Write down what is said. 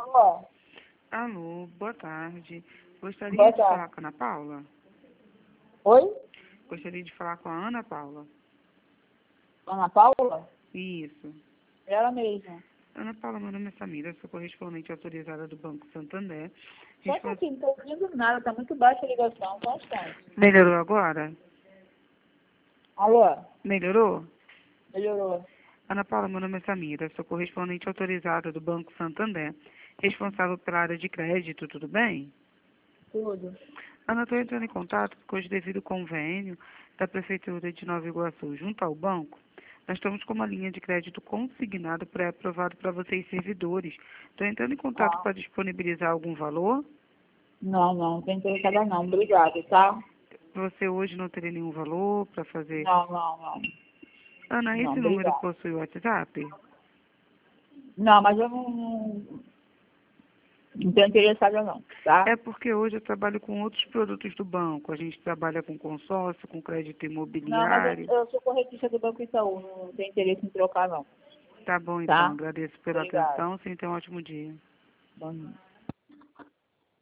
Alô? Alô, boa tarde. Gostaria Boa de tarde. falar com a Ana Paula? Oi? Gostaria de falar com a Ana Paula. Ana Paula? Isso. Ela mesma. Ana Paula, meu nome é Samira, sou correspondente autorizada do Banco Santander. Só que aqui, não estou ouvindo nada, está muito baixa a ligação, constante. Melhorou agora? Alô? Melhorou? Melhorou. Ana Paula, meu nome é Samira, sou correspondente autorizada do Banco Santander, responsável pela área de crédito, tudo bem? Tudo. Ana, estou entrando em contato porque hoje, devido ao convênio da Prefeitura de Nova Iguaçu junto ao banco, nós estamos com uma linha de crédito consignado pré-aprovado para vocês servidores. Estou entrando em contato Tá. para disponibilizar algum valor. Não tem interessada não. Obrigada, tá? Você hoje não teria nenhum valor para fazer. Não. Ana, Não, esse número obrigada. possui WhatsApp? Não, mas eu não tenho interessada não, tá? É porque hoje eu trabalho com outros produtos do banco. A gente trabalha com consórcio, com crédito Não, mas imobiliário. eu sou corretista do Banco Itaú, não tenho interesse em trocar não, Tá bom, então. tá? Agradeço pela Obrigada. atenção. Sim, tenha um ótimo dia. Bom dia.